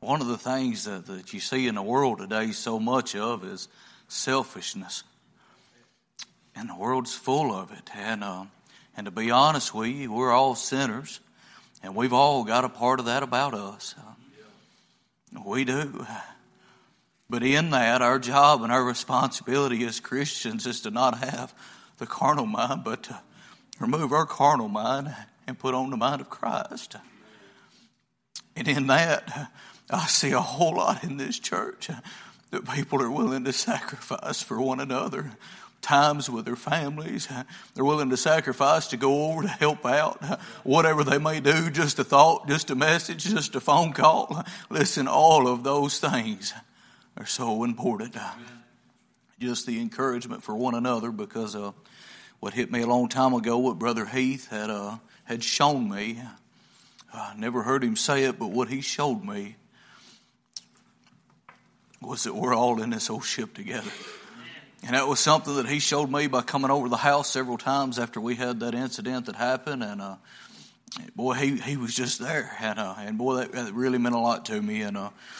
one of the things that you see in the world today so much of is selfishness. And the world's full of it. And to be honest with you, we're all sinners. And we've all got a part of that about us. We do. But in that, our job and our responsibility as Christians is to not have the carnal mind, but to remove our carnal mind and put on the mind of Christ. And in that, I see a whole lot in this church that people are willing to sacrifice for one another. Times with their families. They're willing to sacrifice to go over to help out. Whatever they may do, just a thought, just a message, just a phone call. Listen, all of those things are so important. Just the encouragement for one another, because what hit me a long time ago, what Brother Heath had shown me. I never heard him say it, but what he showed me was that we're all in this old ship together. And that was something that he showed me by coming over the house several times after we had that incident that happened. And boy, he was just there. And boy, that really meant a lot to me. And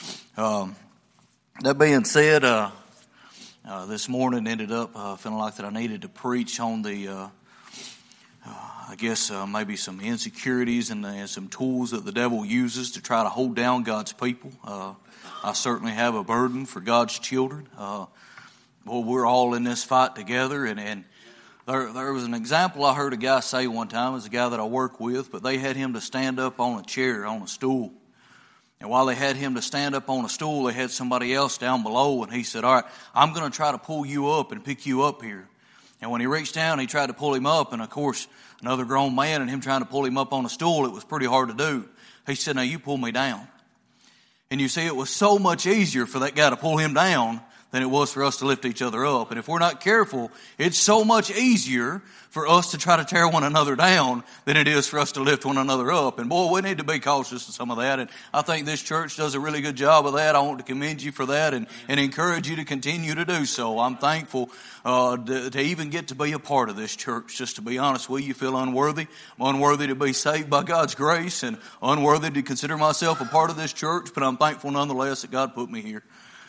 that being said, this morning ended up feeling like that I needed to preach on the, I guess maybe some insecurities and some tools that the devil uses to try to hold down God's people. I certainly have a burden for God's children. Well, we're all in this fight together, and there was an example I heard a guy say one time. It was a guy that I work with, but they had him to stand up on a chair, on a stool. And while they had him to stand up on a stool, they had somebody else down below, and he said, all right, I'm going to try to pull you up and pick you up here. And when he reached down, he tried to pull him up, and of course, another grown man and him trying to pull him up on a stool, it was pretty hard to do. He said, now you pull me down. And you see, it was so much easier for that guy to pull him down than it was for us to lift each other up. And if we're not careful, it's so much easier for us to try to tear one another down than it is for us to lift one another up. And boy, we need to be cautious of some of that. And I think this church does a really good job of that. I want to commend you for that and encourage you to continue to do so. I'm thankful to even get to be a part of this church. Just to be honest with you, feel unworthy. I'm unworthy to be saved by God's grace and unworthy to consider myself a part of this church, but I'm thankful nonetheless that God put me here.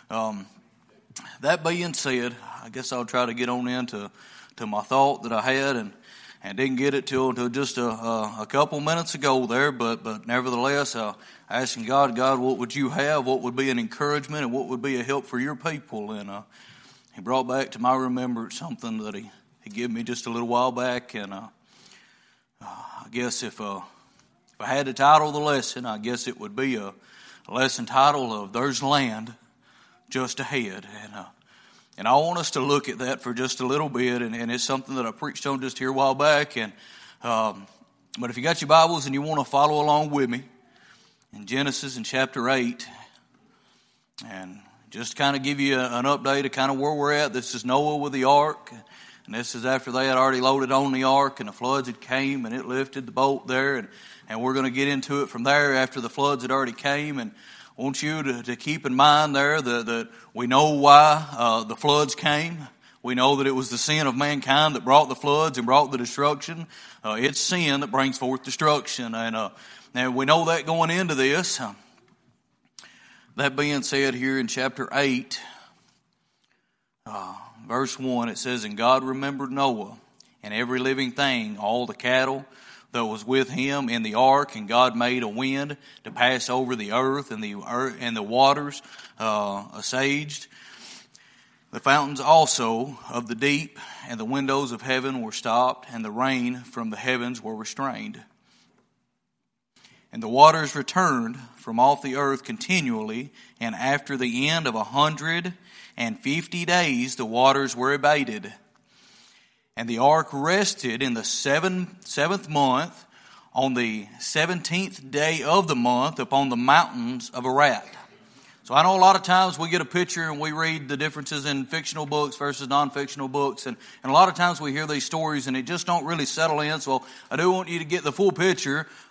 That being said, I guess I'll try to get on into my thought that I had and didn't get it till just a couple minutes ago there, but nevertheless, asking God, what would you have? What would be an encouragement and what would be a help for your people? And he brought back to my remembrance something that he gave me just a little while back, and I guess if I had to title the lesson, I guess it would be a lesson title of "There's Land Just Ahead." And I want us to look at that for just a little bit, and it's something that I preached on just here a while back. And but if you got your Bibles and you want to follow along with me in Genesis in chapter 8, and just kind of give you an update of kind of where we're at. This is Noah with the ark, and this is after they had already loaded on the ark, and the floods had came, and it lifted the boat there, and we're going to get into it from there after the floods had already came. And I want you to keep in mind there that we know why the floods came. We know that it was the sin of mankind that brought the floods and brought the destruction. It's sin that brings forth destruction. And we know that going into this. That being said, here in chapter 8, verse 1, it says, "And God remembered Noah and every living thing, all the cattle that was with him in the ark, and God made a wind to pass over the earth, and the waters assuaged. The fountains also of the deep and the windows of heaven were stopped, and the rain from the heavens were restrained. And the waters returned from off the earth continually, and after the end of 150 days the waters were abated. And the ark rested in the seventh month, on the 17th day of the month, upon the mountains of Ararat." So I know a lot of times we get a picture and we read the differences in fictional books versus non-fictional books. And a lot of times we hear these stories and it just don't really settle in. So I do want you to get the full picture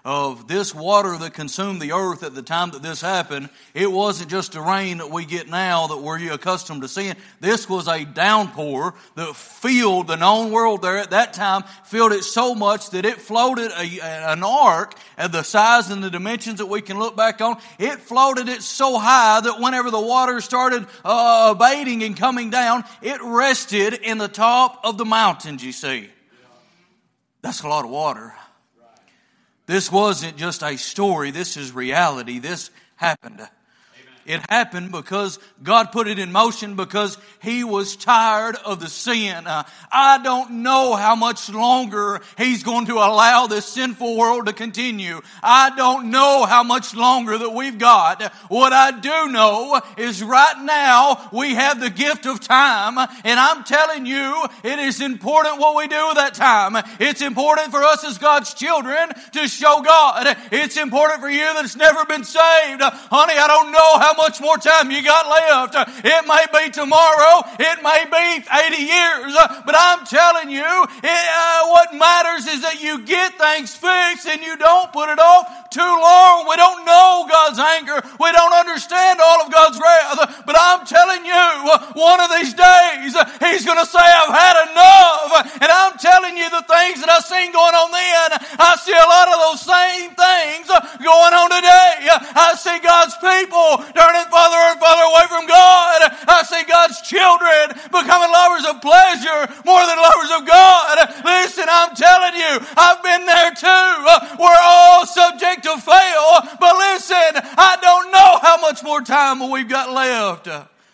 of this water that consumed the earth at the time that this happened. It wasn't just the rain that we get now that we're accustomed to seeing. This was a downpour that filled the known world there at that time, filled it so much that it floated an ark at the size and the dimensions that we can look back on. It floated it so high that whenever the water started abating and coming down, it rested in the top of the mountains, you see. That's a lot of water. This wasn't just a story. This is reality. This happened. It happened because God put it in motion because He was tired of the sin. I don't know how much longer He's going to allow this sinful world to continue. I don't know how much longer that we've got. What I do know is right now we have the gift of time, and I'm telling you it is important what we do with that time. It's important for us as God's children to show God. It's important for you that's never been saved. Honey, I don't know how much more time you got left. It may be tomorrow. It may be 80 years. But I'm telling you, what matters is that you get things fixed and you don't put it off too long. We don't know God's anger. We don't understand all of God's wrath. But I'm telling you, one of these days, He's going to say, I've had enough. And I'm telling you, the things that I've seen going on then, I see a lot of those same things going on today. I see God's people turning farther and farther away from God. I see God's children becoming lovers of pleasure more than lovers of God. Listen, I'm telling you, I've been there too. We're all subject to fail. But listen, I don't know how much more time we've got left.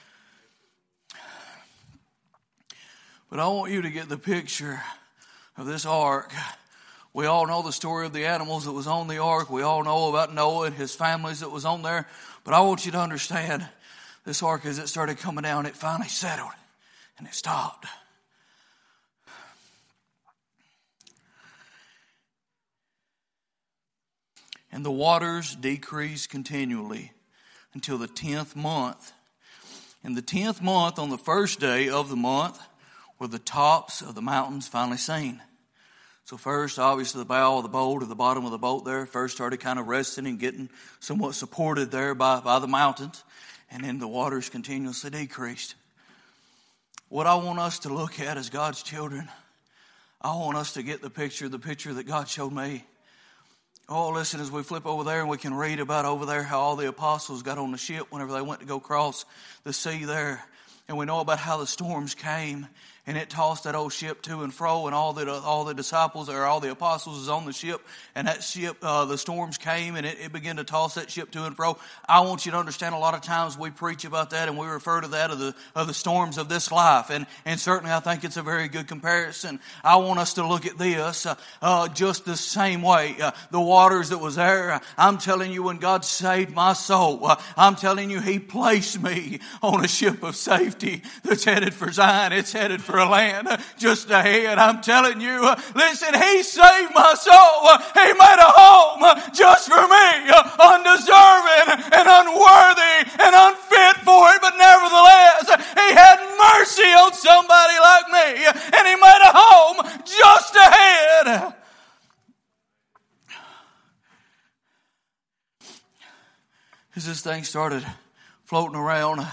But I want you to get the picture of this ark. We all know the story of the animals that was on the ark. We all know about Noah and his families that was on there. But I want you to understand, this ark, as it started coming down, it finally settled and it stopped. And the waters decreased continually until the 10th month. In the 10th month, on the first day of the month, were the tops of the mountains finally seen. So first, obviously, the bow of the boat or the bottom of the boat there first started kind of resting and getting somewhat supported there by the mountains. And then the waters continuously decreased. What I want us to look at as God's children, I want us to get the picture that God showed me. Oh, listen, as we flip over there and we can read about over there how all the apostles got on the ship whenever they went to go cross the sea there. And we know about how the storms came and it tossed that old ship to and fro, and all the disciples or all the apostles was on the ship, and that ship, the storms came and it began to toss that ship to and fro. I want you to understand, a lot of times we preach about that and we refer to that of the storms of this life, and certainly I think it's a very good comparison. I want us to look at this just the same way. The waters that was there, I'm telling you, when God saved my soul, I'm telling you, He placed me on a ship of safety that's headed for Zion. It's headed for a land just ahead. I'm telling you, listen, He saved my soul. He made a home just for me, undeserving and unworthy and unfit for it, but nevertheless, He had mercy on somebody like me, and He made a home just ahead. As this thing started floating around,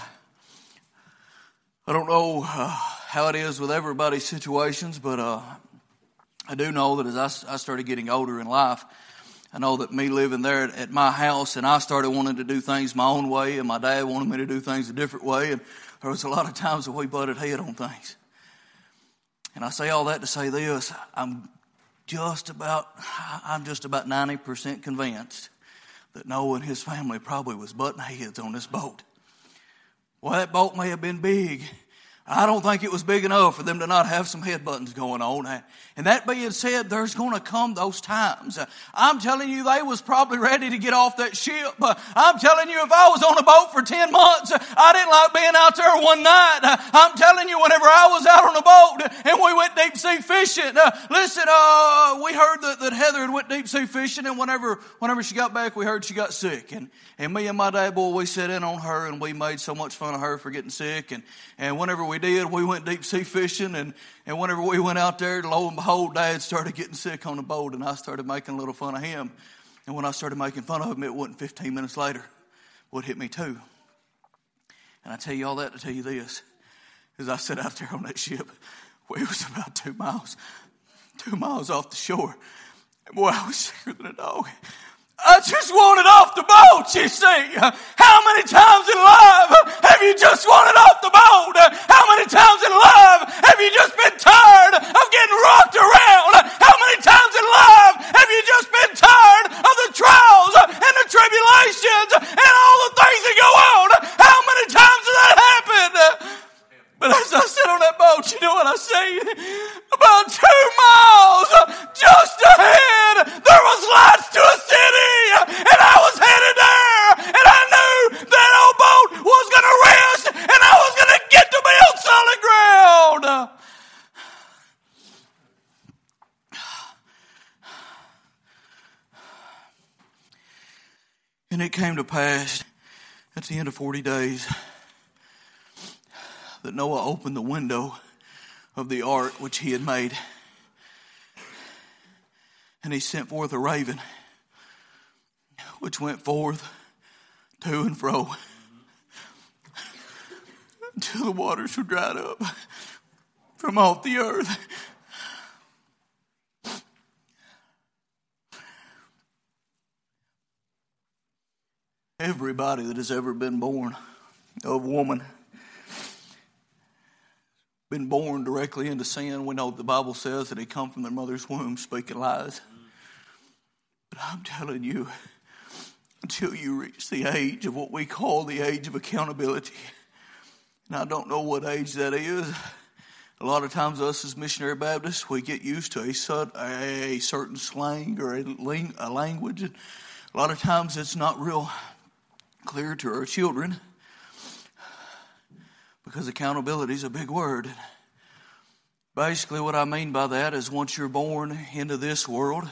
I don't know how it is with everybody's situations, but I do know that as I started getting older in life, I know that me living there at my house, and I started wanting to do things my own way, and my dad wanted me to do things a different way, and there was a lot of times that we butted head on things. And I say all that to say this: I'm just about 90% convinced that Noah and his family probably was butting heads on this boat. Well, that boat may have been big. I don't think it was big enough for them to not have some head buttons going on. And that being said, there's going to come those times. I'm telling you, they was probably ready to get off that ship. I'm telling you, if I was on a boat for 10 months, I didn't like being out there one night. I'm telling you, whenever I was out on a boat and we went deep sea fishing, listen, we heard that Heather had went deep sea fishing, and whenever she got back, we heard she got sick. And me and my dad, boy, we sat in on her and we made so much fun of her for getting sick. And whenever we did, we went deep sea fishing, and whenever we went out there, lo and behold, Dad started getting sick on the boat, and I started making a little fun of him. And when I started making fun of him, it wasn't 15 minutes later. Would hit me too. And I tell you all that to tell you this. As I sat out there on that ship, it was about 2 miles off the shore. And boy, I was sicker than a dog. I just wanted off the boat, you see. How many times in life have you just wanted off the boat? How many times in life have you just been tired of getting rocked around? How many times in life have you just been tired of the trials and the tribulations and all the things that go on? How many times has that happened? But as I sit on that boat, you know what I see? About 2 miles just ahead, there was lights to a city, and I was headed there, and I knew that old boat was going to rest, and I was going to get to be on solid ground. And it came to pass at the end of 40 days that Noah opened the window of the ark which he had made. And he sent forth a raven, which went forth to and fro until the waters were dried up from off the earth. Everybody that has ever been born of woman been born directly into sin. We know the Bible says that they come from their mother's womb speaking lies. But I'm telling you, until you reach the age of what we call the age of accountability, and I don't know what age that is. A lot of times us as missionary Baptists, we get used to a certain slang or a language. And a lot of times it's not real clear to our children. Because accountability is a big word. Basically what I mean by that is once you're born into this world,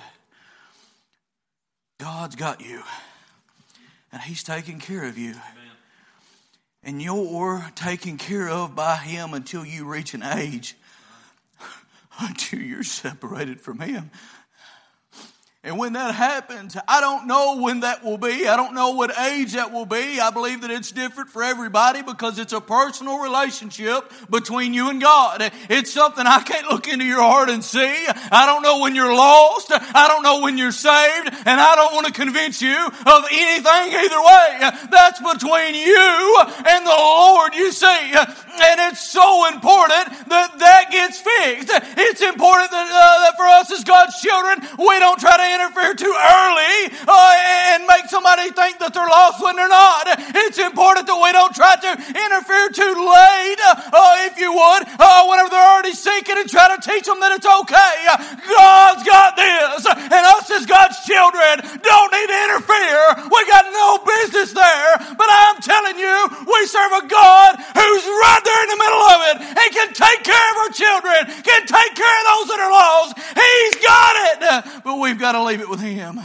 God's got you. And He's taking care of you. Amen. And you're taken care of by Him until you reach an age. Until you're separated from Him. And when that happens, I don't know when that will be. I don't know what age that will be. I believe that it's different for everybody because it's a personal relationship between you and God. It's something I can't look into your heart and see. I don't know when you're lost. I don't know when you're saved. And I don't want to convince you of anything either way. That's between you and the Lord, you see. And it's so important that gets fixed. It's important that for us as God's children, we don't try to interfere too early and make somebody think that they're lost when they're not. It's important that we don't try to interfere too late, if you would, whenever they're already sinking and try to teach them that it's okay. God's got this, and us as God's children don't need to interfere. We got no business there, but I'm telling you, we serve a God who's right there in the middle of it and can take care of our children, can take care of those that are lost. He's got it, but we've got to leave it with Him.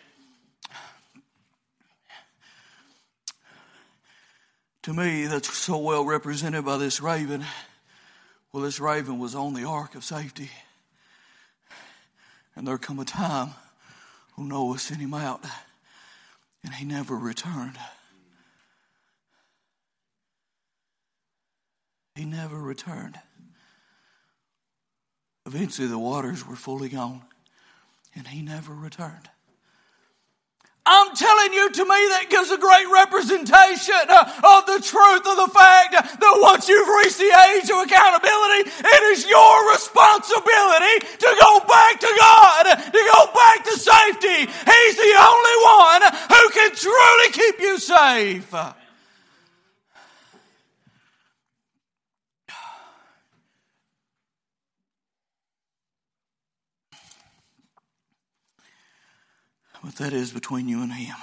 To me, that's so well represented by this raven. Well, this raven was on the ark of safety. And there come a time when Noah sent him out, and he never returned. He never returned. Eventually the waters were fully gone, and he never returned. I'm telling you, to me, that gives a great representation of the truth of the fact that once you've reached the age of accountability, it is your responsibility to go back to God, to go back to safety. He's the only one who can truly keep you safe. But that is between you and Him.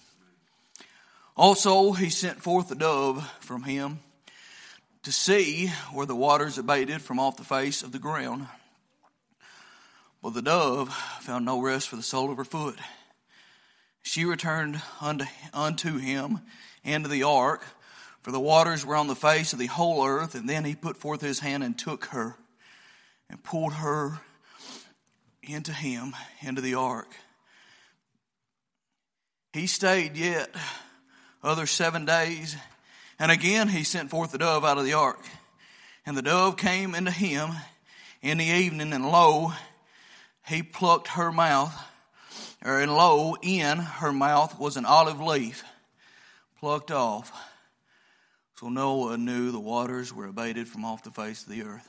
Also, He sent forth a dove from Him to see where the waters abated from off the face of the ground. But the dove found no rest for the sole of her foot. She returned unto him and to the ark, for the waters were on the face of the whole earth. And then He put forth His hand and took her and pulled her into Him, into the ark. he stayed yet other 7 days. And again he sent forth the dove out of the ark. And the dove came into him in the evening, and lo, he plucked her mouth, and lo, in her mouth was an olive leaf plucked off. So Noah knew the waters were abated from off the face of the earth.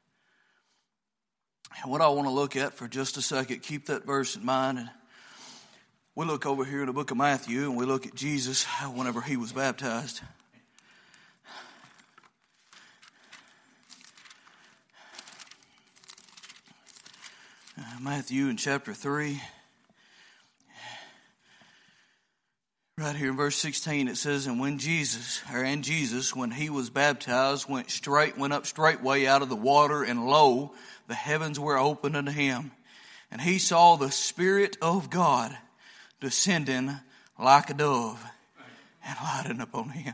And what I want to look at for just a second, keep that verse in mind. And we look over here in the book of Matthew, and we look at Jesus whenever he was baptized. Matthew in chapter 3. Right here in verse 16 it says, and Jesus, when he was baptized, went up straightway out of the water, and lo, the heavens were opened unto him. And he saw the Spirit of God descending like a dove and lighting upon him.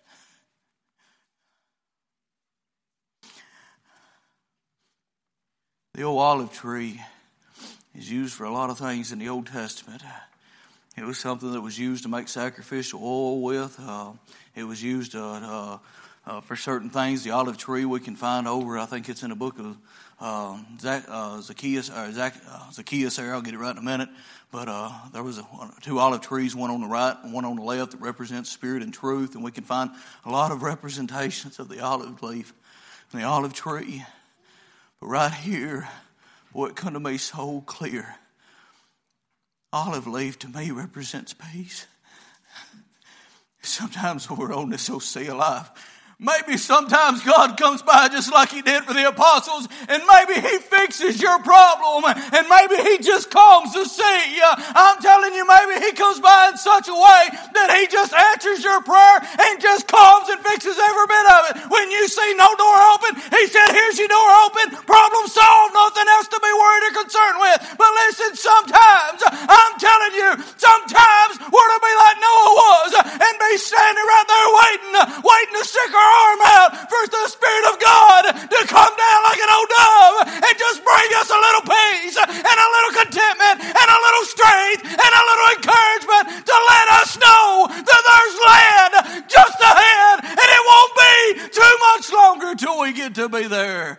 The old olive tree is used for a lot of things in the Old Testament. It was something that was used to make sacrificial oil with. It was used for certain things. The olive tree we can find over, I think it's in the book of Zacchaeus there. I'll get it right in a minute. But there was two olive trees, one on the right and one on the left, that represents spirit and truth. And we can find a lot of representations of the olive leaf and the olive tree. But right here, boy, it come to me so clear. Olive leaf to me represents peace. Sometimes when we're on this sea of life, maybe sometimes God comes by just like he did for the apostles, and maybe he fixes your problem, and maybe he just calms the sea. I'm telling you, maybe he comes by in such a way that he just answers your prayer and just calms and fixes every bit of it. When you see no door open, he said, here's your door open, problem solved, nothing else to be worried or concerned with. But listen, sometimes, I'm telling you, sometimes we're to be like Noah was and be standing right there waiting to stick our arm out for the Spirit of God to come down like an old dove and just bring us a little peace and a little contentment and a little strength and a little encouragement to let us know that there's land just ahead, and it won't be too much longer till we get to be there.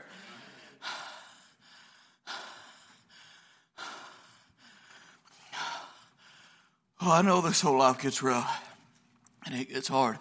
Oh, I know this whole life gets rough and it gets hard.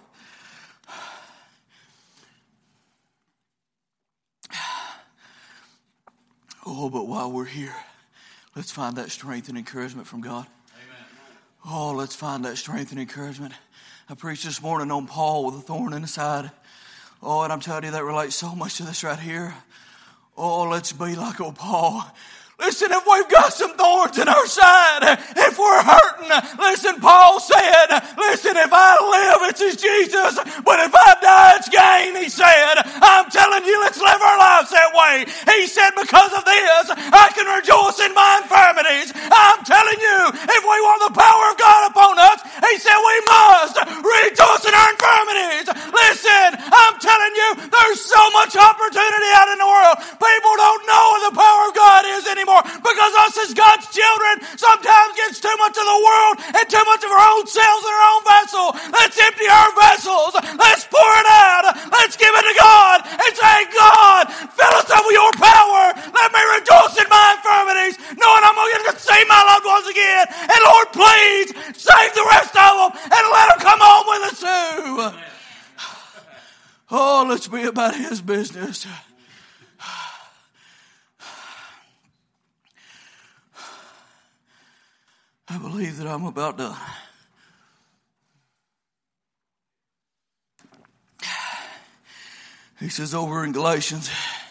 Oh, but while we're here, let's find that strength and encouragement from God. Amen. Oh, let's find that strength and encouragement. I preached this morning on Paul with a thorn in the side. Oh, and I'm telling you, that relates so much to this right here. Oh, let's be like old Paul. Listen, if we've got some thorns in our side, if we're hurting, listen, Paul said, listen, if I live, it's as Jesus, but if I die, it's gain, he said. I'm telling you, let's live our lives that way. He said, because of this, I can rejoice in my infirmities. I'm telling you, if we want the power of God upon us, he said we must rejoice in our infirmities. Listen, I'm telling you, there's so much opportunity out in the world. People don't know what the power of God is anymore. Because us as God's children sometimes gets too much of the world and too much of our own selves and our own vessel. Let's empty our vessels. Let's pour it out. Let's give it to God and say, God, fill us up with your power. Let me rejoice in my infirmities, knowing I'm going to see my loved ones again. And Lord, please save the rest of them and let them come home with us too. Oh, let's be about his business. I believe that I'm about done. He says over in Galatians,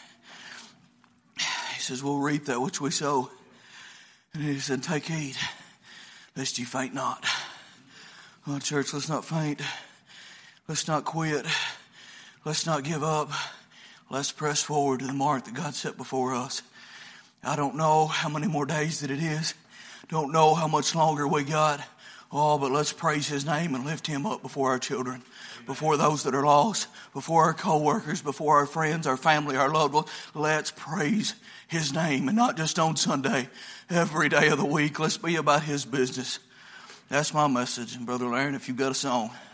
he says, we'll reap that which we sow. And he said, take heed, lest ye faint not. Oh, church, let's not faint. Let's not quit. Let's not give up. Let's press forward to the mark that God set before us. I don't know how many more days that it is. Don't know how much longer we got. Oh, but let's praise his name and lift him up before our children, before those that are lost, before our co-workers, before our friends, our family, our loved ones. Let's praise his name, and not just on Sunday, every day of the week. Let's be about his business. That's my message. And Brother Larry, if you've got a song.